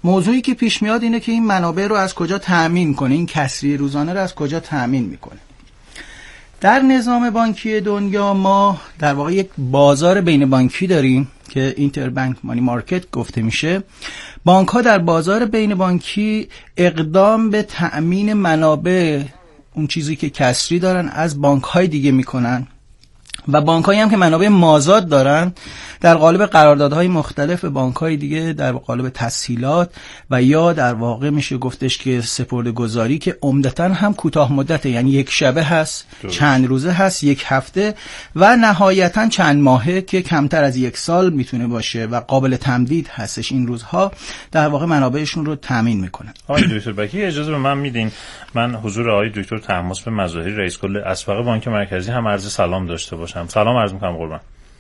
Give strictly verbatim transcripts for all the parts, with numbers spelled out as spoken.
موضوعی که پیش میاد اینه که این منابع رو از کجا تأمین کنه، این کسری روزانه رو از کجا تأمین میکنه. در نظام بانکی دنیا ما در واقع یک بازار بین بانکی داریم که اینتربانک مانی مارکت گفته میشه. بانک ها در بازار بین بانکی اقدام به تأمین منابع، اون چیزی که کسری دارن، از بانک های دیگه میکنن و بانک هایی هم که منابع مازاد دارن در قالب قراردادهای مختلف بانک های دیگه در قالب تسهیلات و یا در واقع میشه گفتش که سپرده‌گذاری که عمدتاً هم کوتاه مدته، یعنی یک شبه هست، درست. چند روزه هست، یک هفته و نهایتاً چند ماهه که کمتر از یک سال میتونه باشه و قابل تمدید هستش. این روزها در واقع منابعشون رو تامین میکنن. آقای دکتر بکی اجازه به من میدین من حضور آقای دکتر طهماسب مظاهری رئیس کل اسبق بانک مرکزی هم عرض سلام داشته باشم. سلام عرض میکنم قربان.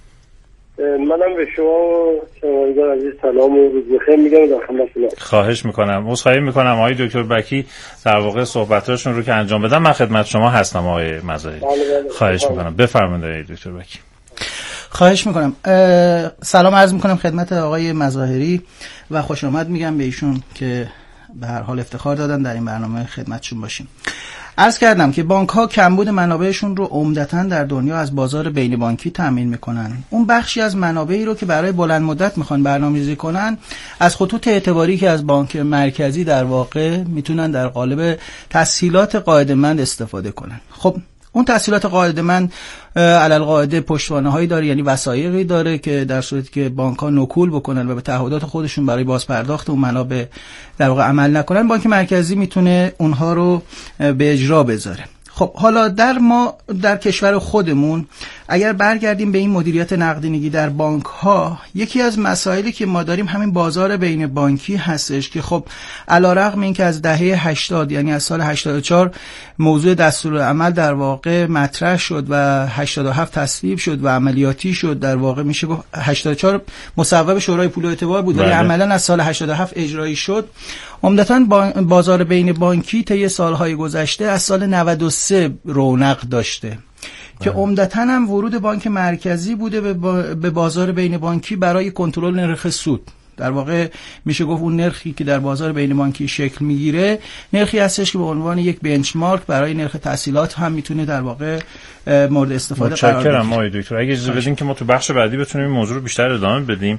منم به شما شنوندگان عزیز سلام و روز بخیر میگم در خدمتتونم. خواهش میکنم. عذرخواهی میکنم آقای دکتر بکی در واقع صحبتاشون رو که انجام بدم من خدمت شما هستم آقای مظاهری. خواهش میکنم. بفرمایید آقای دکتر بکی. خواهش میکنم. سلام عرض میکنم خدمت آقای مظاهری و خوش آمد میگم به ایشون که به هر حال افتخار دادن در این برنامه خدمتشون باشیم. عرض کردم که بانک ها کمبود منابعشون رو عمدتاً در دنیا از بازار بین بانکی تامین میکنن. اون بخشی از منابعی رو که برای بلند مدت میخوان برنامه‌ریزی کنن از خطوط اعتباری که از بانک مرکزی در واقع میتونن در قالب تسهیلات قاعده‌مند استفاده کنن. خب اون تسهیلات قاعده‌مند علل قاعده پشتوانه‌هایی داره، یعنی وثایقی داره که در صورتی که بانک‌ها نکول بکنن و به تعهدات خودشون برای بازپرداخت اون منابع در واقع عمل نکنن، بانک مرکزی میتونه اونها رو به اجرا بذاره. خب حالا در ما در کشور خودمون اگر برگردیم به این مدیریت نقدینگی در بانک ها، یکی از مسائلی که ما داریم همین بازار بین بانکی هستش که خب علیرغم این که از دهه هشتاد یعنی از سال هشتاد و چهار موضوع دستورالعمل در واقع مطرح شد و هشتاد و هفت تصویب شد و عملیاتی شد، در واقع میشه گفت هشتاد و چهار مصوب شورای پول و اعتبار بود ولی عملا از سال هشتاد و هفت اجرایی شد. عمدتاً بازار بین بانکی طی سالهای گذشته از سال نود و سه رونق داشته که عمدتاً هم ورود بانک مرکزی بوده به بازار بین بانکی برای کنترل نرخ سود. در واقع میشه گفت اون نرخی که در بازار بین بانکی شکل میگیره نرخی هستش که به عنوان یک بنچمارک برای نرخ تسهیلات هم میتونه در واقع مورد استفاده قرار بگیره. متشکرم آقای دکتر. اگه اجازه بدین که ما تو بخش بعدی بتونیم این موضوع رو بیشتر ادامه بدیم.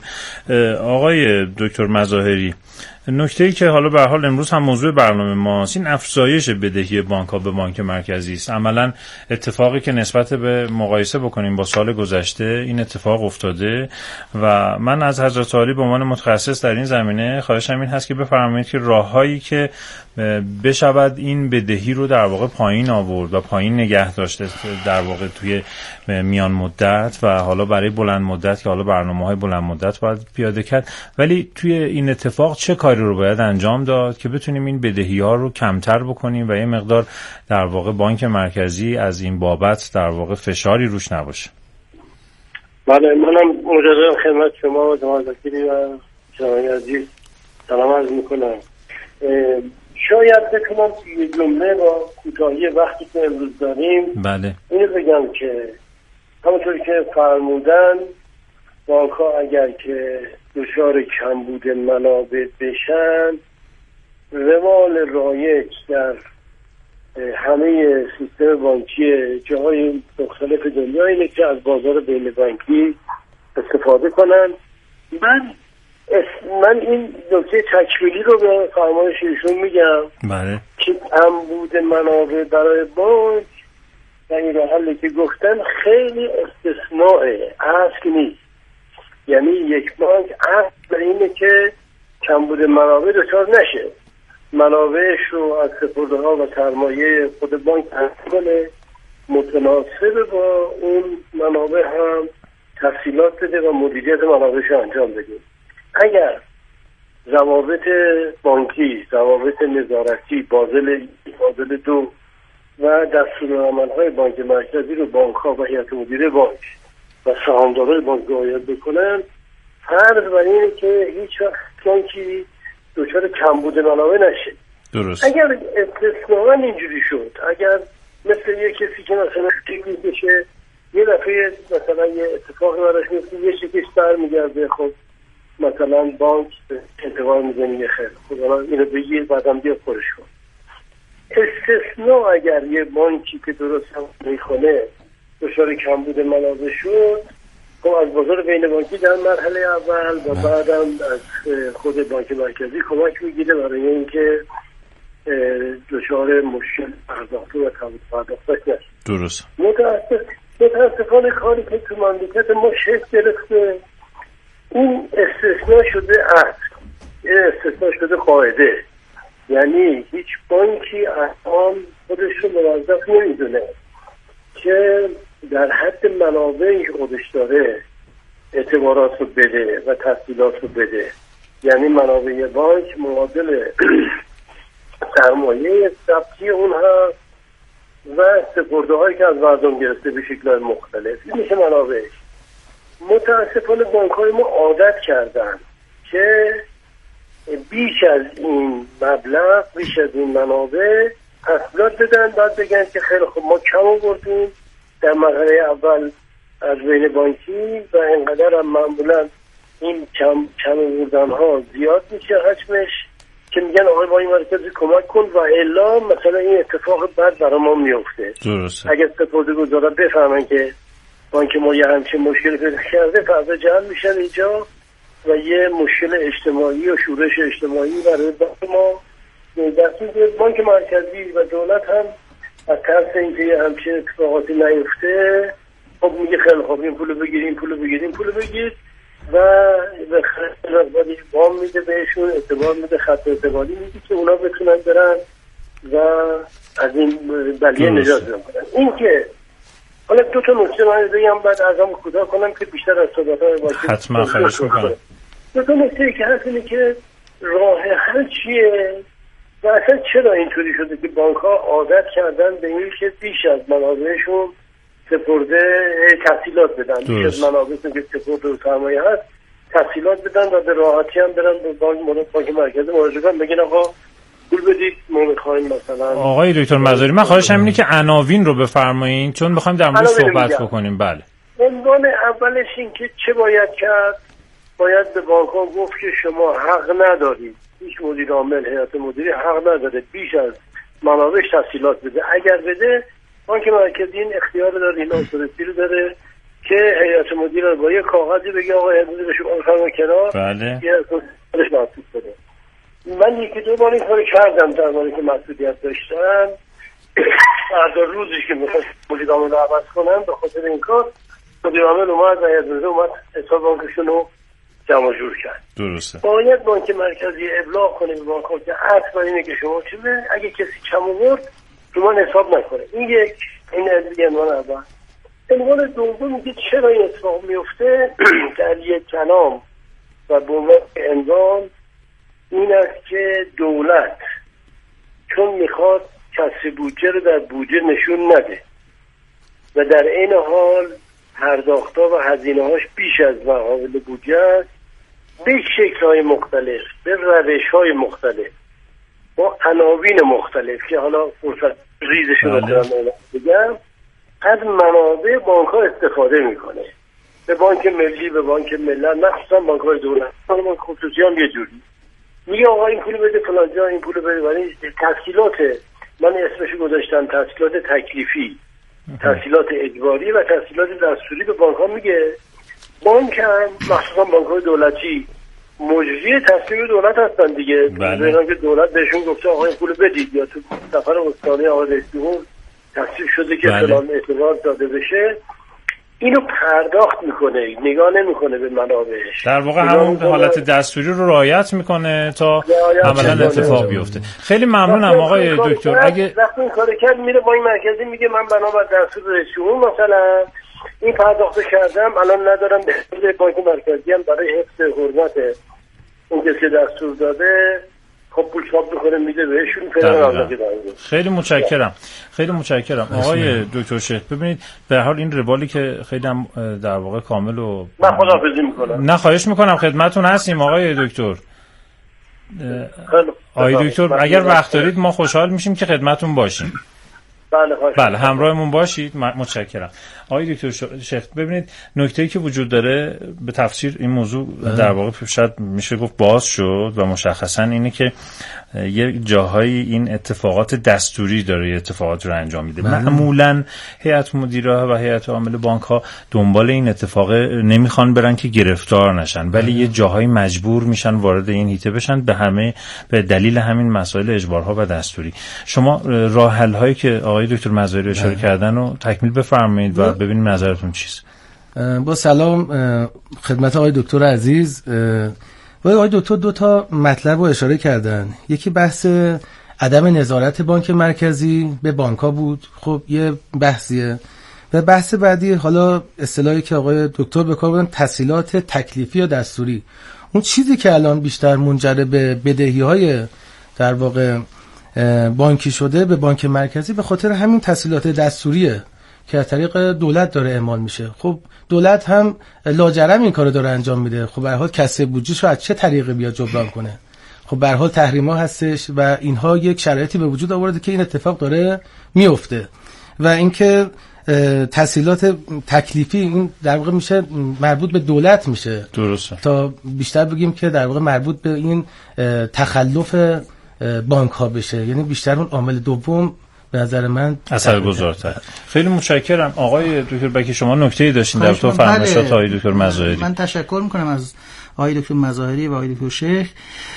آقای دکتر مظاهری، نکته‌ای که حالا به هر حال امروز هم موضوع برنامه ماست این افزایش بدهی بانک‌ها به بانک مرکزی است. عملاً اتفاقی که نسبت به مقایسه بکنیم با سال گذشته این اتفاق افتاده و من از حضرت عالی به عنوان متخصص در این زمینه خواهشم این هست که بفرمایید که راه‌هایی که بشود این بدهی رو در واقع پایین آورد و پایین نگه داشته در واقع توی میان مدت و حالا برای بلند مدت که حالا برنامه‌های بلند مدت باید پیاده کرد، ولی توی این اتفاق چه کاری رو باید انجام داد که بتونیم این بدهی‌ها رو کمتر بکنیم و یه مقدار در واقع بانک مرکزی از این بابت در واقع فشاری روش نباشه؟ بله، منم مجددا خدمت شما و جناب وکیلی و شما عزیز سلام عرض می‌کنم. شاید بتونم توی جمله با کوتاهی وقتی که امروز داریم بله اینو بگم که همونطور که فرمودن بانک‌ها اگر که دچار کمبود منابع بشن، روال رایج در همه سیستم بانکی جاهای مختلف دنیا اینه که از بازار بین بانکی استفاده کنن. من من این نکته تکمیلی رو به فرمایش ایشون میگم بله که کمبود منابع برای بانک در این حالی که گفتن خیلی استثنائه، اصل نیست. یعنی یک بانک اصل به اینه که کمبود منابع دچار نشه، منابعش رو از سپرده‌ها و سرمایه خود بانک تأمین کنه، متناسب با اون منابع هم تفصیلات بده و مدیریت منابعش رو انجام بده. اگر ضوابط بانکی، ضوابط نظارتی، بازل بازل دو و دستورالعمل‌های بانک مرکزی رو بانک‌ها و هیئت مدیره بانک و سهامدارای بانک رعایت بکنن، فرض بر اینه که هیچ وقت بانکی دچار کمبود منابع نشه. درست. اگر استثناءً اینجوری شد، اگر مثل یه کسی که مثلا تکنیک بشه یه دفعه مثلا یه اتفاقی براش میفته، یه چکش برمیگرده، خب مثلا بانک اعتبار میزنی یه خیلی خود اینو بگیر بعدم بیا پرش کن. استثناء اگر یه بانکی که درست هم میخونه دچار کمبود منابع شد، خب از بازار بین بانکی در مرحله اول و بعدم از خود بانک مرکزی کمک میگیره برای اینکه دچار مشکل پرداخت و کمبود پرداخت نشه. درست. متاسفانه کاری که تو مملکت ما شکل گرفته این استثناء شده اصل، این استثناء شده قاعده. یعنی هیچ بانکی الان خودش رو موظف نمیدونه که در حد منابعی که خودش داره اعتبارات رو بده و تسهیلات رو بده. یعنی منابع بانک معادل سرمایه ثبتی اون هست و سپرده هایی که از مردم گرفته به شکل‌های مختلف. این میشه منابعش. متاسفانه بانک های ما عادت کردن که بیش از این مبلغ، بیش از این منابع تسهیلات بدن، بعد بگن که خیلی خوب ما کم آوردیم در مرحله اول از بین بانکی و اینقدر هم معمولا این کم کم آوردن ها زیاد میشه حجمش که میگن آقای بانک مرکزی کمک کن و الا مثلا این اتفاق بعد برای ما میفته. درسته. اگر سپرده‌گذارا بفهمن که بانک ما یه همچین مشکل پیدا کرده فردا جمع میشن اینجا و یه مشکل اجتماعی و شورش اجتماعی برای بانک ما دست میده. بانک مرکزی و دولت هم از ترس اینکه یه همچین اتفاقاتی نیفته خب میگه خیلی خوب این پولو بگیر این پولو بگیر این پولو بگیر و به خیلی وام میده بهشون، اعتبار میده، خط اعتباری میده که اونا بتونن برن و از این بلیه نجات بدن. این که حالا دو تا نکته من بگم بعد ازم کوتاه کنم که بیشتر از صحبت‌های باشه. حتما خواهش می‌کنم. دو تا نکته که هست اینه که راه حل چیه و اصلا چرا اینطوری شده که بانک‌ها عادت کردن به این که بیش از منابعشون سپرده تسهیلات بدن. بیش از منابعشون که سپرده و سرمایه هست تسهیلات بدن و به راحتی هم برن به بانک بانک مرکزی مراجعه کنن بگن آقا پول بدید ما می‌خوایم مثلا. آقای دکتر مزاری من خواهشم اینه که عناوین رو بفرمایید چون می‌خوایم در مورد صحبت بکنیم. بله. عنوان اولش این که چه باید کرد؟ باید به بانک‌ها گفت که شما حق ندارید، هیچ مدیر عامل هیئت مدیره حق نداره بیش از منابعش تسهیلات بده. اگر بده بانک مرکزی این اختیار داره، این اتوریتی رو داره که هیئت مدیره با یه کاغذی بگه آقا امروز به شما بفرما کنار. بله. یه اتوریتیش محسوب بده. من یکی دو بار این کارو کردم در مورد که مسئولیت داشتم. فردا روزی که می‌خواستم مدیر عامل رو عوض کنم به خاطر این کار مدیر عامل اومد و هیئت مدیره اومد حساب بانکشون رو جمع جور کرد. درسته. باید بانک مرکزی ابلاغ کنه به بانک‌ها که اصلا اینه که شما چیزه اگه کسی کم آورد شما حساب نکنه. این یک این دیگه عنوان اول. عنوان دوم که چرا این اتفاق میفته در یک کلام و به عنوان عنوان این است که دولت چون میخواد کسر بودجه رو در بودجه نشون نده و در این حال پرداخت‌ها و هزینه‌هاش بیش از معامل بودجه است، به شکل‌های مختلف، به روش‌های مختلف، با عناوین مختلف که حالا فرصت ریزش رو بگم از منابع بانک‌ها استفاده میکنه. به بانک ملی، به بانک ملت، مخصوصا بانک‌های دولت، بانک خصوصی هم یه جوری میگه آقا این پول بده فلان جا، این پول بده. ولی تسهیلات من اسمشو گذاشتم تسهیلات تکلیفی، تسهیلات اجباری و تسهیلات دستوری به بانک‌ها میگه. بانک هم مخصوصا بانک‌های دولتی مجری تصمیم دولت هستن دیگه. بله. که دولت بهشون گفته آقا این پول بدید یا تو سفر استانی آقا رئیس جمهور تصمیم شده که بله. فلان اعتبار داده بشه، اینو پرداخت میکنه، نگاه نمیکنه به منابعش. در واقع همون حالت دستوری رو رعایت میکنه تا عملا اتفاق بیفته. خیلی ممنونم آقای دکتر. اگه وقتی این کارو کرد میره با این مرکزی میگه من بنابر دستور رئیس جمهور مثلا این پرداخت کردم الان ندارم به بانک مرکزی هم برای حفظ حرمت اون کسی که دستور داده خب پول چاپ میکنه میده بهشون. خیلی متشکرم. خیلی متشکرم آقای دکتر شیخ. ببینید به هر حال این روالی که خیلی هم در واقع کامل و من خداحافظی میکنم. نه خواهش میکنم خدمتتون هستیم آقای دکتر. آقای دکتر اگر وقت دارید ما خوشحال میشیم که خدمتتون باشیم. بله خواهش. بله همراهمون باشید. متشکرم. آقای دکتر شیخ ببینید نکته‌ای که وجود داره به تفسیر این موضوع در واقع شاید میشه گفت باز شد و مشخصا اینه که یه جاهایی این اتفاقات دستوری داره یه اتفاقات رو انجام میده. معمولا هیئت مدیره و هیئت عامل بانک ها دنبال این اتفاق نمیخوان برن که گرفتار نشن، ولی یه جاهایی مجبور میشن وارد این هیته بشن به همه به دلیل همین مسائل اجبارها و دستوری. شما راه حل هایی که آقای دکتر مظاهری اشاره کردن رو تکمیل بفرمایید و ببینیم نظرتون چیست. با سلام خدمت آقای دکتر عزیز. آقای دکتر دو تا مطلب رو اشاره کردن. یکی بحث عدم نظارت بانک مرکزی به بانک‌ها بود، خب یه بحثیه. و بحث بعدی حالا اصطلاحی که آقای دکتر به کار بردن تسهیلات تکلیفی یا دستوری. اون چیزی که الان بیشتر منجر به بدهی‌های در واقع بانکی شده به بانک مرکزی به خاطر همین تسهیلات دستوریه که از طریق دولت داره اعمال میشه. خب دولت هم لاجرم این کارو داره انجام میده. خب به هر حال کسب بودجه‌ش رو از چه طریقی بیاد جبران کنه؟ خب به هر حال تحریما هستش و اینها یک شرایطی به وجود آورده که این اتفاق داره میفته. و اینکه تسهیلات تکلیفی این در واقع میشه مربوط به دولت میشه. درسته. تا بیشتر بگیم که در واقع مربوط به این تخلف بانک ها بشه، یعنی بیشتر اون عامل دوم به نظر من اثرگذارتر. خیلی متشکرم. آقای دکتر بکی شما نکته‌ای داشتین در تو فرمایشات آقای دکتر مظاهری. من تشکر میکنم از آقای دکتر مظاهری و آقای دکتر شیخ.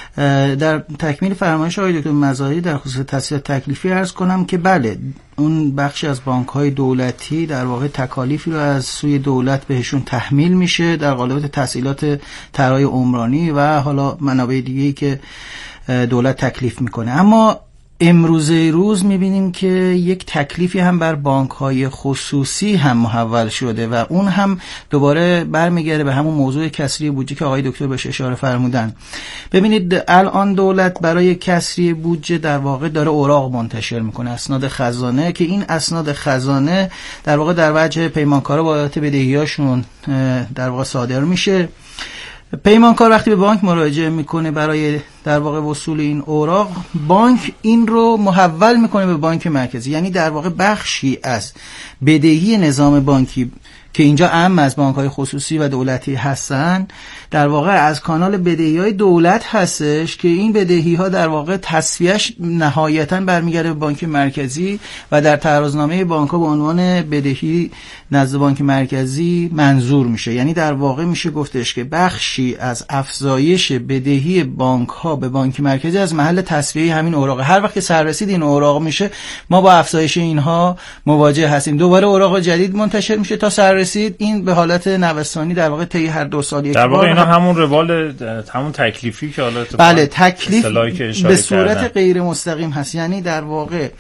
در تکمیل فرمایش آقای دکتر مظاهری در خصوص تسهیلات تکلیفی عرض کنم که بله اون بخشی از بانک‌های دولتی در واقع تکالیفی رو از سوی دولت بهشون تحمیل میشه در قالب تسهیلات طرح‌های عمرانی و حالا منابع دیگه‌ای که دولت تکلیف میکنه. اما امروزه روز میبینیم که یک تکلیفی هم بر بانک‌های خصوصی هم محول شده و اون هم دوباره برمیگرده به همون موضوع کسری بودجه که آقای دکتر بهش اشاره فرمودن. ببینید الان دولت برای کسری بودجه در واقع داره اوراق منتشر میکنه، اسناد خزانه، که این اسناد خزانه در واقع در وجه پیمانکارا بابت بدهیاشون در واقع صادر میشه. پیمانکار وقتی به بانک مراجعه میکنه برای در واقع وصول این اوراق، بانک این رو محول میکنه به بانک مرکزی، یعنی در واقع بخشی از بدهی نظام بانکی که اینجا اهم از بانک‌های خصوصی و دولتی هستن در واقع از کانال بدهی‌های دولت هستش که این بدهی‌ها در واقع تصفیهش نهایتاً برمیگرده به بانک مرکزی و در تعرضنامه بانک‌ها به عنوان بدهی نزد بانک مرکزی منظور میشه. یعنی در واقع میشه گفتش که بخشی از افزایش بدهی بانک‌ها به بانک مرکزی از محل تصفیه همین اوراق. هر وقت که سررسید این اوراق میشه ما با افزایش اینها مواجه هستیم. دوباره اوراق جدید منتشر میشه تا سر رسید این به حالت نوسانی در واقع طی هر دو سال یک در واقع بار اینا همون روال همون تکلیفی که حالا بله تکلیف به صورت غیر مستقیم هست. یعنی در واقع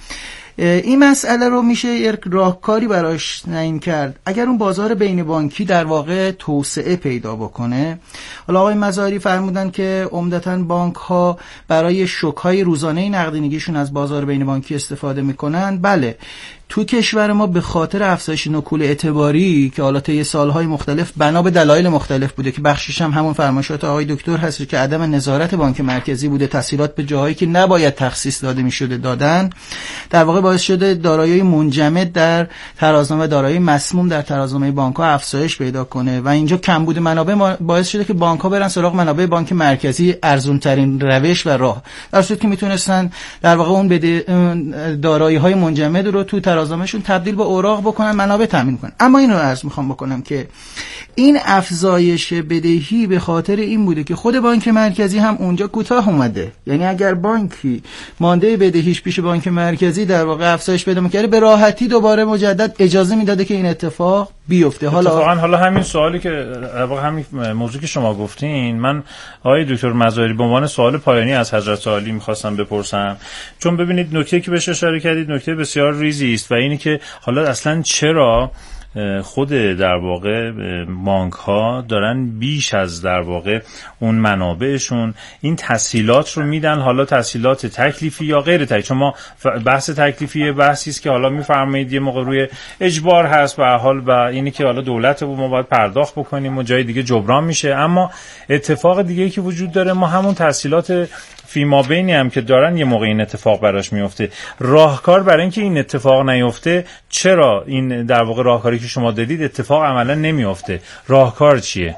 این مسئله رو میشه یک راهکاری براش تعیین کرد. اگر اون بازار بین بانکی در واقع توسعه پیدا بکنه، حالا آقای مظاهری فرمودن که عمدتاً بانک ها برای شوک‌های روزانه نقدینگیشون از بازار بین بانکی استفاده میکنن. بله تو کشور ما به خاطر افزایش نکول اعتباری که حالا طی سالهای مختلف بنا به دلایل مختلف بوده که بخشش هم همون فرمایشات آقای دکتر هست که عدم نظارت بانک مرکزی بوده، تسهیلات به جاهایی که نباید تخصیص داده میشده دادن، در واقع باعث شده دارایی منجمد در ترازنامه و دارایی مسموم در ترازنامه بانک‌ها افزایش پیدا کنه و اینجا کمبود منابع باعث شده که بانک‌ها برن سراغ منابع بانک مرکزی، ارزان‌ترین روش و راه، در صورتی که میتونستن در واقع اون بده دارایی‌های منجمد رو تو ترازنامه‌شون تبدیل به اوراق بکنن، منابع تامین کنن. اما اینو عرض میخوام بکنم که این افزایش بدهی به خاطر این بوده که خود بانک مرکزی هم اونجا کوتاه اومده. یعنی اگر بانکی مانده بدهیش پیش بانک مرکزی در واقع افزایش پیدا می‌کرده به راحتی دوباره مجدد اجازه میداده که این اتفاق بیفته. حالا اتفاقا حالا همین سوالی که واقعا همین موضوعی که شما گفتین، من آقای دکتر مظاهری به عنوان سوال پایانی از حضرت عالی می‌خواستم بپرسم، چون ببینید نکته‌ای که بهش اشاره کردید نکته بسیار ریزی است و اینی که حالا اصلا چرا خود در واقع بانک ها دارن بیش از در واقع اون منابعشون این تسهیلات رو میدن، حالا تسهیلات تکلیفی یا غیر تکلیفی. شما بحث تکلیفی بحثی است که حالا میفرمایید یه موقع روی اجبار هست به هر حال و اینی که حالا دولت رو ما باید پرداخت بکنیم و جای دیگه جبران میشه. اما اتفاق دیگه‌ای که وجود داره، ما همون تسهیلات فیما بینی هم که دارن یه موقع این اتفاق براش میفته. راهکار برای اینکه این اتفاق نیفته، چرا این در واقع راهکاری که شما دادید اتفاق عملا نمیفته؟ راهکار چیه؟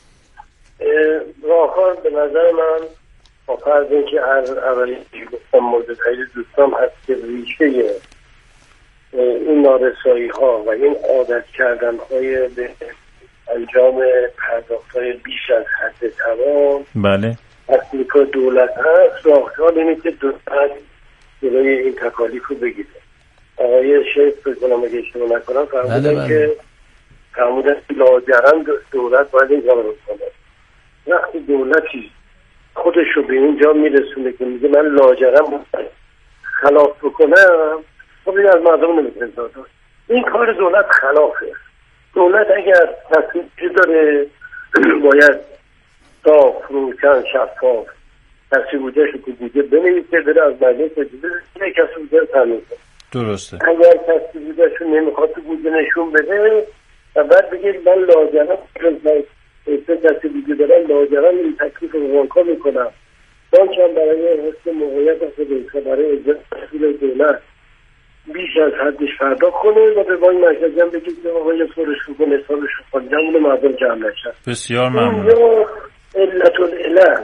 راهکار به نظر من با فرض اینکه از اولی گفتم مورد خیلی دوستان هست که ریشه این نارسایی ها و این عادت کردن های به انجام پرداخت های بیش از حد توان بله وقتی که دولت هست، راهکار اینه که دولت جلوی این تکالیف رو بگیره. آقای شیخ بکنم اگه اشتباه نکنم فرمودن که فرمودن لاجرم دولت باید این کار رو کنه. وقتی دولتی خودش رو به این جا میرسونه که میگه من لاجرم خلاف بکنم، خب این از مردم نمیتونه داد. این کار دولت خلافه. دولت اگر تصمیمی داره باید صاف، روشن، شفاف تصمیم بودهش رو که بوده بنویسه، بره از مجلس بوده یه کسی بوده تمیم کنه. درسته. اگر تصمیم بودهش رو نمیخواد تو بوده نشون بده و بعد بگه من لاجرم سه کسی بوده دارم لاجرم این تکلیف رو بانکا میکنم، بانک هم برای حسن موقعیت خودش برای اجرای اصول دولت بیش از حدش پرداخت کنه و به بانک مرکزی هم بگید که آقا یه طورش رو کنه، حسابش رو کنه، همون مردم جمع نشد. بسیار ممنون. اینجا علت العلل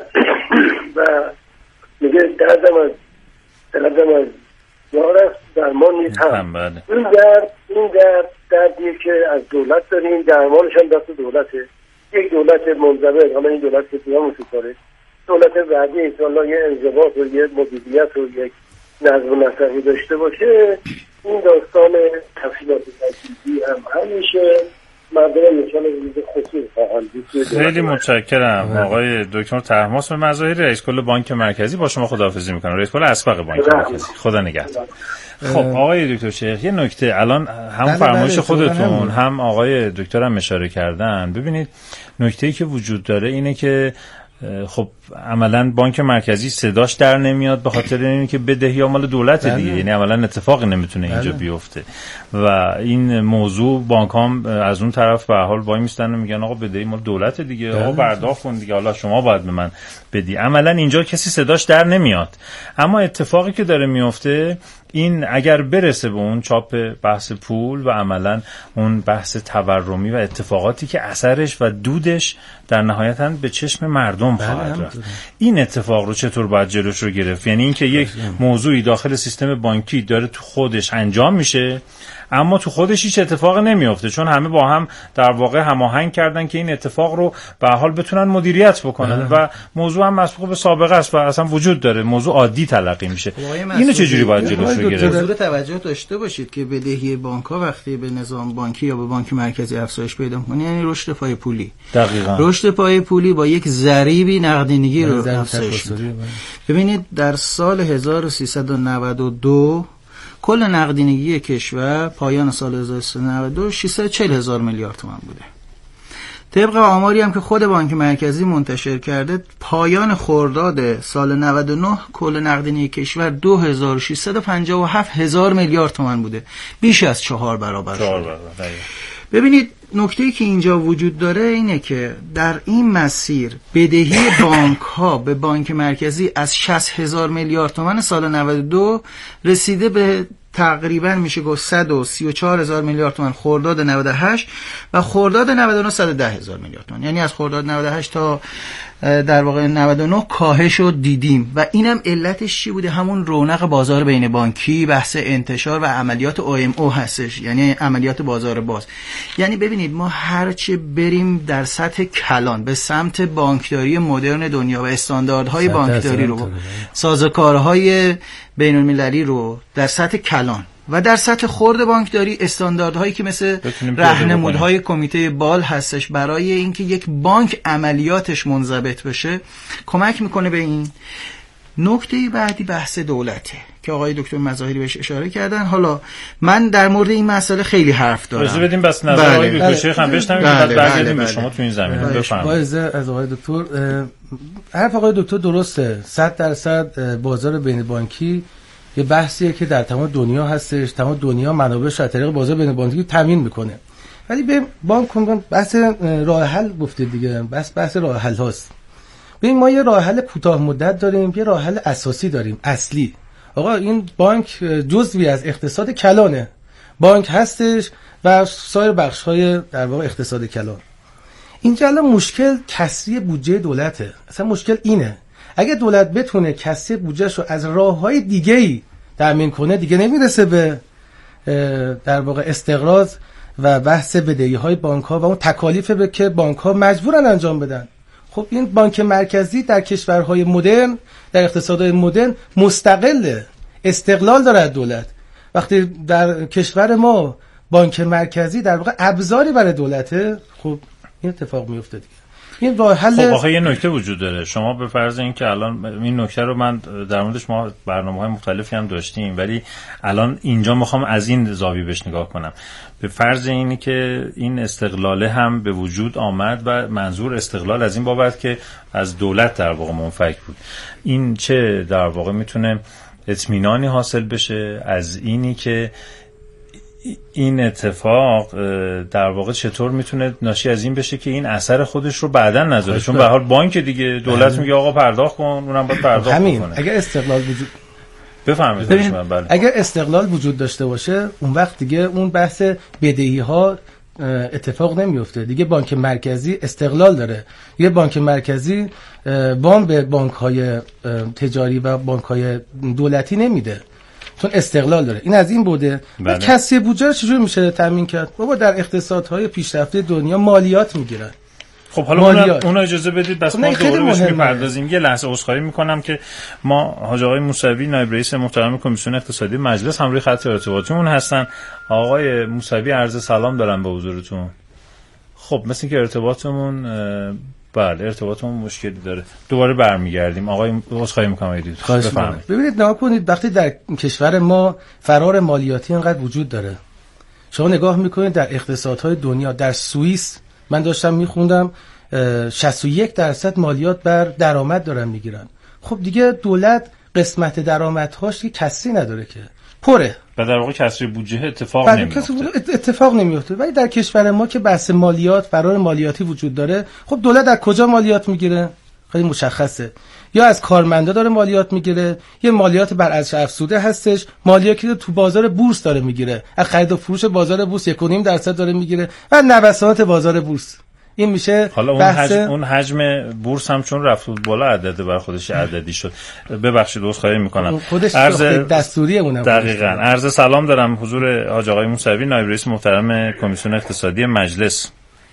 و میگه دردم از دردم از یار است درمان نیست هم. این درد این درد دردیه که از دولت داریم، درمانش هم دست دولته. یک دولت منضبط، حالا این دولت که دیگه موسیقی کنه، دولت بعدی انشاءالله یه انضباط و یه مدیریت و یک نظم و نسقی داشته باشه، این داستان تفصیلات تجدیدی هم همیشه مردم انشاءالله روز خصوص خواهند دید. خیلی متشکرم آقای دکتر طهماسب مظاهری، رئیس کل بانک مرکزی. با شما خداحافظی میکنم. رئیس کل اسبق بانک مرکزی. خدا نگهدار. خب آقای دکتر شیخ، یه نکته الان هم فرمایش خودتون هم آقای دکتر هم اشاره کردن. ببینید نکته‌ای که وجود داره اینه که خب عملا بانک مرکزی صداش در نمیاد به خاطر اینه که بدهی ها مال دولت دیگه، یعنی عملا اتفاقی نمیتونه اینجا بیفته و این موضوع بانک هم از اون طرف به حال وای میستن و میگن آقا بدهی مال دولت دیگه، آقا برداشت کن دیگه، حالا شما باید به من بدی. عملا اینجا کسی صداش در نمیاد. اما اتفاقی که داره میفته این اگر برسه به اون چاپ بحث پول و عملا اون بحث تورمی و اتفاقاتی که اثرش و دودش در نهایتاً به چشم مردم خواهد رفت، این اتفاق رو چطور باید جلوش رو گرفت؟ یعنی اینکه یک موضوعی داخل سیستم بانکی داره تو خودش انجام میشه اما تو خودش هیچ اتفاق نمیفته، چون همه با هم در واقع هماهنگ کردن که این اتفاق رو به حال بتونن مدیریت بکنن و موضوع هم مسبوق به سابقه است و اصلا وجود داره، موضوع عادی تلقی میشه. اینو چجوری باید جلوش رو گرفت؟ حضور توجه داشته باشید که بدهی بانک‌ها وقتی به نظام بانکی یا به بانک مرکزی افزایش پیدا کنه یعنی رشد پای پولی. دقیقاً. رشد پای پولی با یک ضریبی نقدینگی رو افزایش میده. ببینید در سال هزار و سیصد و نود و دو کل نقدینگی کشور پایان سال هزار و سیصد و نود و دو ششصد و چهل هزار میلیارد تومان بوده. طبق آماری هم که خود بانک مرکزی منتشر کرده پایان خرداد سال نود و نه کل نقدینگی کشور دو هزار و ششصد و پنجاه و هفت هزار میلیارد تومان بوده، بیش از چهار برابر. چهار برابر. ببینید نکته‌ای که اینجا وجود داره اینه که در این مسیر بدهی بانک ها به بانک مرکزی از شصت هزار میلیارد تومان سال نود و دو رسیده به تقریبا میشه گفت صد و سی و چهار هزار میلیارد تومان خرداد نود و هشت و خرداد نود و نه صد و ده هزار میلیارد تومان، یعنی از خرداد نود و هشت تا در واقع نود و نه کاهش رو دیدیم و اینم علتش چی بوده؟ همون رونق بازار بین بانکی، بحث انتشار و عملیات او ام او هستش، یعنی عملیات بازار باز. یعنی ببینید ما هرچه بریم در سطح کلان به سمت بانکداری مدرن دنیا و استانداردهای بانکداری رو، سازوکارهای بین المللی رو در سطح کلان و در سطح خرد بانکداری استانداردهایی که مثل راهنمودهای کمیته بال هستش برای اینکه یک بانک عملیاتش منضبط بشه کمک میکنه به این. نکته بعدی بحث دولته که آقای دکتر مظاهری بهش اشاره کردن. حالا من در مورد این مسئله خیلی حرف دارم. اجازه بدیم بس نظر آقای بله. دکتر شیخ هم بشنویم که بعد برگردیم به شما تو این زمینه. بفرمایید. از آقای دکتر حرف آقای دکتر درسته. صد درصد بازار بین بانکی یه بحثیه که در تمام دنیا هستش، تمام دنیا منابعش از طریق بازار بین بانکی تامین میکنه. ولی به بانک کنم بحث راه حل گفته دیگه، بس بحث راه حل هاست. ببین ما یه راه حل کوتاه مدت داریم، یه راه حل اساسی داریم اصلی. آقا این بانک جزوی از اقتصاد کلانه، بانک هستش و سایر بخش‌های در واقع اقتصاد کلان. اینجا الان مشکل کسری بودجه دولته. اصلا مشکل اینه اگه دولت بتونه کسری بودجهش رو از راه‌های دیگه‌ای تامین کنه، دیگه نمیرسه به در واقع استقراض و بحث بدهی‌های بانک‌ها و اون تکالیفی که بانک‌ها مجبورن انجام بدن. خب این بانک مرکزی در کشورهای مدرن، در اقتصادهای مدرن مستقله، استقلال داره از دولت. وقتی در کشور ما بانک مرکزی در واقع ابزاری برای دولته، خب این اتفاق میفته دیگه. این راه حل. خب آخه یه نکته وجود داره. شما به فرض این که الان این نکته رو من در موردش ما برنامه‌های مختلفی هم داشتیم، ولی الان اینجا میخوام از این زاویه بهش نگاه کنم. به فرض اینی که این استقلاله هم به وجود آمد و منظور استقلال از این بابت که از دولت در واقع منفک بود، این چه در واقع میتونه اطمینانی حاصل بشه از اینی که این اتفاق در واقع چطور میتونه ناشی از این بشه که این اثر خودش رو بعداً نذاره؟ چون به هر حال بانک دیگه دولت میگه آقا پرداخت کن، اونم باید پرداخت همین. کنه. اگر استقلال وجود بفرمایید. بله. اگر استقلال وجود داشته باشه اون وقت دیگه اون بحث بدهی ها اتفاق نمیفته دیگه. بانک مرکزی استقلال داره. یه بانک مرکزی وام به بانک های تجاری و بانک های دولتی نمیده چون استقلال داره. این از این بوده. بله. کسری بودجه رو چجوری میشه تامین کرد؟ بابا در اقتصادهای پیشرفته دنیا مالیات میگیرن. خب حالا اونا, اونا اجازه بدید بس ما دوباره بهش میپردازیم. یه لحظه عذرخواهی میکنم که ما حاج آقای موسوی نایب رئیس محترم کمیسیون اقتصادی مجلس هم روی خط ارتباطیمون هستن. آقای موسوی عرض سلام دارم به حضورتون. خب مثل اینکه ارتباطمون بله ارتباطمون مشکلی داره. دوباره برمیگردیم. آقای عذرخواهی میکنم دید. بفرمایید. ببینید نگاه کنید وقتی در کشور ما فرار مالیاتی انقدر وجود داره، شما نگاه میکنید در اقتصادهای دنیا، در سوئیس من داشتم میخوندم شصت و یک درصد مالیات بر درآمد دارن میگیرن. خب دیگه دولت قسمت درآمدهاش که کسری نداره که پره و در واقع کسری بودجه اتفاق نمیفته. اتفاق نمیفته. ولی در کشور ما که بحث مالیات فرار مالیاتی وجود داره، خب دولت از کجا مالیات میگیره؟ خیلی مشخصه. یا از کارمندا داره مالیات میگیره، یه مالیات بر ارزش افزوده هستش، مالیاتی که تو بازار بورس داره میگیره، از خرید و فروش بازار بورس یک و نیم درصد داره میگیره و نوسانات بازار بورس. این میشه حالا اون حجم اون حجم بورس هم چون رفت بود بالا عدد بر خودش عددی شد. ببخشید عذرخواهی میکنم. عرض دستوری اونم دقیقاً. عرض سلام دارم حضور حاج آقای موسوی نایب رئیس محترم کمیسیون اقتصادی مجلس.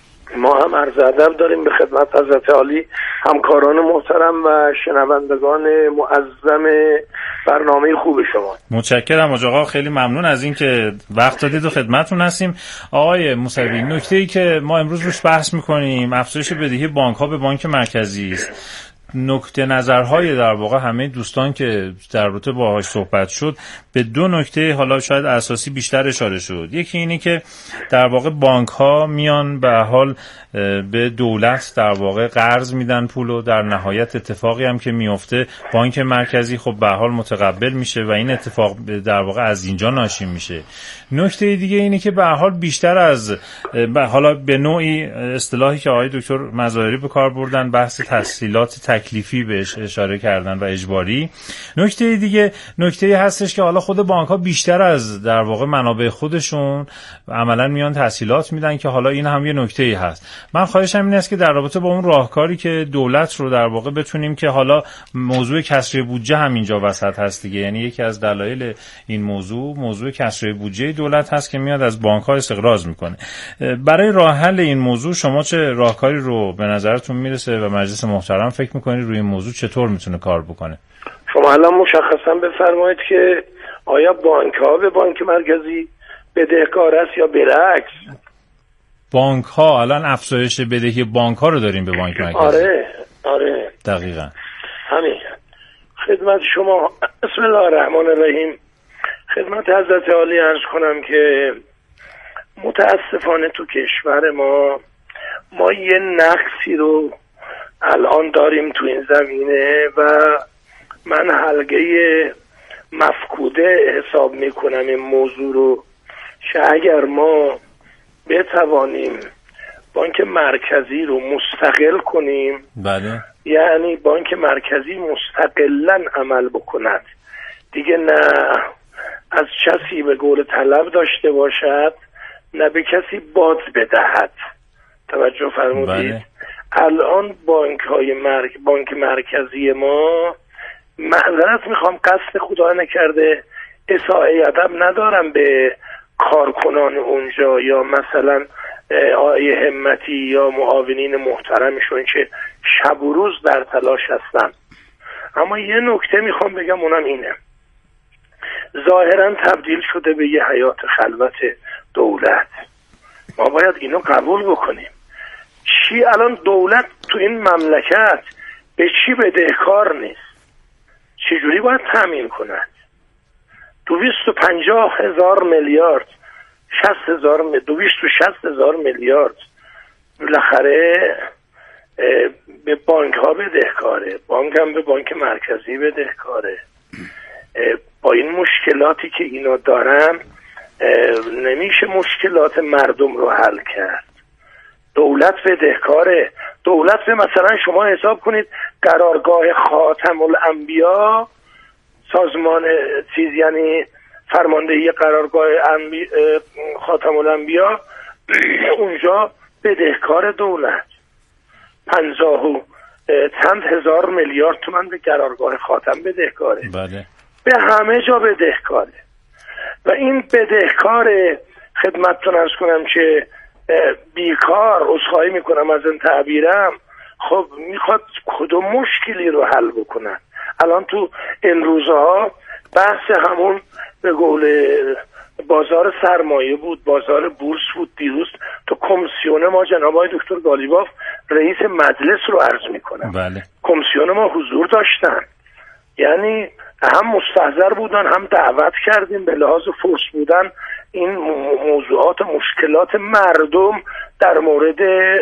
ما هم عرض ادب داریم به خدمت حضرت عالی، همکاران محترم و شنوندگان معظم برنامه خوب شما. متشکرم حاج آقا، خیلی ممنون از این که وقت دادید و خدمتتون هستیم. آقای موسوی، نکته‌ای که ما امروز روش بحث می‌کنیم افزایش بدهی بانک‌ها به بانک مرکزی است. نکته نظرهای در واقع همه دوستان که در رابطه باهاش صحبت شد به دو نکته حالا شاید اساسی بیشتر اشاره شد. یکی اینی که در واقع بانک ها میان به حال به دولت در واقع قرض میدن پولو، در نهایت اتفاقی هم که میفته بانک مرکزی خب به حال متقبل میشه و این اتفاق در واقع از اینجا ناشی میشه. نکته دیگه اینه که به حال بیشتر از حالا به نوعی اصطلاحی که آقای دکتر مظاهری به کار بردن بحث تسهیلات تکلیفی بهش اشاره کردن و اجباری. نکته دیگه نکته هستش که حالا خود بانک ها بیشتر از در واقع منابع خودشون عملا میان تسهیلات میدن که حالا این هم یه نکته‌ای هست. من خواهشم این است که در رابطه با اون راهکاری که دولت رو در واقع بتونیم که حالا موضوع کسری بودجه هم اینجا وسط هست دیگه، یعنی یکی از دلایل این موضوع موضوع کسری بودجه دولت هست که میاد از بانک ها استقراض میکنه. برای راه حل این موضوع شما چه راهکاری رو به نظرتون میرسه و مجلس محترم فکر میکنید روی این موضوع چطور میتونه کار بکنه؟ شما الان مشخصا بفرمایید که آیا بانک ها به بانک مرکزی بدهکار است یا برعکس؟ بانک ها الان افزایش بدهی بانک ها رو داریم به بانک مرکزی. آره آره دقیقاً همین. خدمت شما بسم الله الرحمن الرحیم خدمت حضرت عالی عرض کنم که متاسفانه تو کشور ما ما یه نقصی رو الان داریم تو این زمینه و من حلقه مفقوده حساب میکنم این موضوع رو که اگر ما بتوانیم بانک مرکزی رو مستقل کنیم بله یعنی بانک مرکزی مستقلاً عمل بکند، دیگه نه از کسی به قول طلب داشته باشد نه به کسی باد بدهد. توجه فرمودید؟ بله. الان بانک های مرک... بانک مرکزی ما، معذرت میخوام قصد خدا نکرده اساءه ادب ندارم به کارکنان اونجا یا مثلا آقای همتی یا معاونین محترمشون که شب و روز در تلاش هستن، اما یه نکته میخوام بگم، اونم اینه، ظاهرا تبدیل شده به یه حیات خلوت دولت. ما باید اینو قبول بکنیم. چی الان دولت تو این مملکت به چی بدهکار نیست؟ چجوری باید تامین کند؟ دویست و پنجاه هزار میلیارد شصت هزار دویست و شصت هزار میلیارد بالاخره به بانک ها بدهکاره، بانک هم به بانک مرکزی بدهکاره. با این مشکلاتی که اینا دارن نمیشه مشکلات مردم رو حل کرد. دولت بدهکاره. دولت به مثلا شما حساب کنید قرارگاه خاتم الانبیا، سازمان چیز یعنی فرماندهی قرارگاه خاتم الانبیا اونجا بدهکار دولت پنجاه و چند هزار میلیارد تومان به قرارگاه خاتم بدهکاره. بله. به همه جا بدهکاره و این بدهکار خدمتتون عرض کنم که بیکار، عذرخواهی میکنم از این تعبیرم، خب میخواد کدوم مشکلی رو حل بکنن. الان تو این روزها بحث همون به قول بازار سرمایه بود، بازار بورس بود. دیروز تو کمیسیون ما جناب آقای دکتر گالیباف رئیس مجلس رو عرض میکنم، بله. کمیسیون ما حضور داشتن، یعنی هم مستحضر بودن هم دعوت کردیم به لحاظ فرص بودن این موضوعات و مشکلات مردم در مورد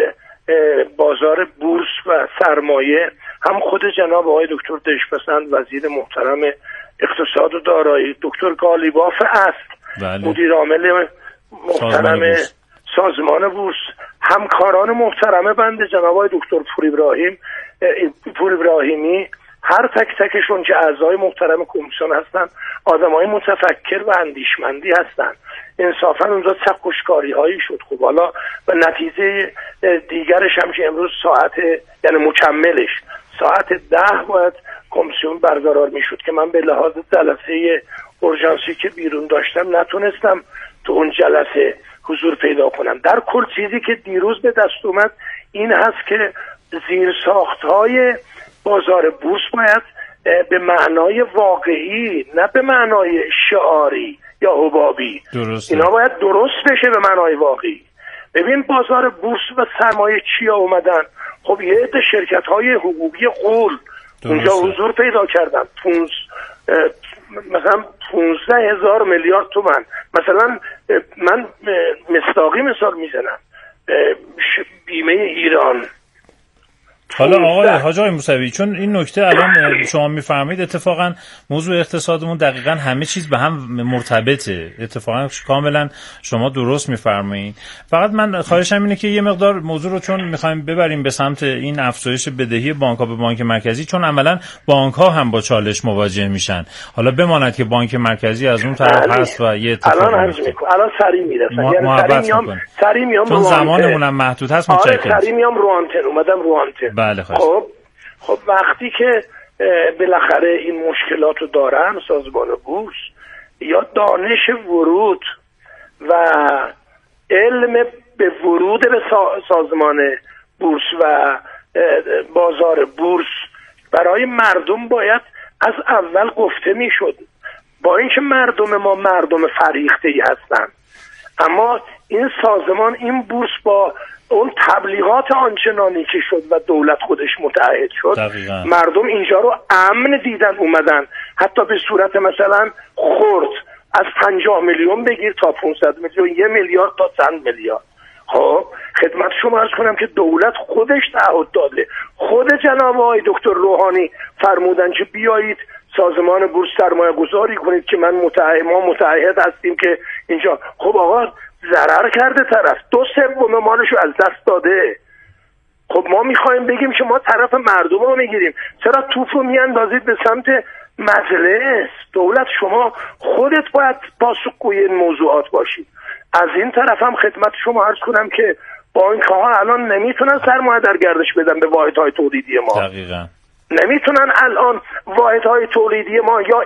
بازار بورس و سرمایه. هم خود جناب آقای دکتر دژپسند وزیر محترم اقتصاد و دارایی، دکتر گالیباف است بله. مدیر عامل محترم سازمان بورس، همکاران محترم بنده جناب آقای دکتر پور ابراهیم پور ابراهیمی، هر تک تکشون که اعضای محترم کمیسیون هستن آدمای متفکر و اندیشمندی هستن. انصافا اونجا چکشکاری هایی شد. خب حالا و نتیجه دیگرش هم که امروز ساعت یعنی مکملش ساعت ده باید کمیسیون برقرار میشد که من به لحاظ جلسه اورژانسی که بیرون داشتم نتونستم تو اون جلسه حضور پیدا کنم. در کل چیزی که دیروز به دست اومد این هست که زیرساخت‌های بازار بورس باید به معنای واقعی نه به معنای شعاری یا حبابی درسته. اینا باید درست بشه به معنای واقعی. ببین بازار بورس و سرمایه چیا اومدن؟ خب یه عده شرکت‌های حقوقی غول اونجا حضور پیدا کردن. پونز مثلا پونزده هزار میلیارد تومان. مثلا من مصداقی مثال میزنم، بیمه ایران. حالا آقای حاج آقای موسوی، چون این نکته الان شما میفرمایید اتفاقا موضوع اقتصادمون دقیقاً همه چیز به هم مرتبطه، اتفاقا کاملا شما درست میفرمایید. فقط من خواهشم اینه که یه مقدار موضوع رو چون میخوایم ببریم به سمت این افزایش بدهی بانک‌ها به بانک مرکزی، چون عملاً بانک‌ها هم با چالش مواجه میشن، حالا بماند که بانک مرکزی از اون طرف هست و یه اتفاقی الان الان سری میرسن، یعنی سری میام سری میام چون زمانمون هم محدود هست. متشکرم. آره سری میام رو آنتن اومدم رو آنتن. بله خب خب وقتی که بالاخره این مشکلات رو دارن سازمان بورس یا دانش ورود و علم به ورود به سازمان بورس و بازار بورس برای مردم باید از اول گفته میشد. با اینکه مردم ما مردم فریخته‌ای هستن، اما این سازمان این بورس با اون تبلیغات آنچنانی که شد و دولت خودش متعهد شد دقیقا. مردم اینجا رو امن دیدن اومدن، حتی به صورت مثلا خرد از پنجاه میلیون بگیر تا پانصد میلیون، یه میلیارد تا چند میلیارد. خب خدمت شما عرض کنم که دولت خودش تعهد داده، خود جناب آقای دکتر روحانی فرمودن که بیایید سازمان بورس سرمایه گذاری کنید که من متعهد ما متعهد هستیم که اینجا. خب آقا ضرر کرده طرف، دو سوم مالشو از دست داده. خب ما میخوایم بگیم که ما طرف مردم رو میگیریم، چرا توپ رو میاندازید به سمت مجلس؟ دولت شما خودت باید پاسخگوی این موضوعات باشید. از این طرف هم خدمت شما عرض کنم که بانک ها الان نمیتونن سرمایه در گردش بدن به واحدهای تولیدی ما. دقیقاً نمیتونن الان واحدهای تولیدی ما یا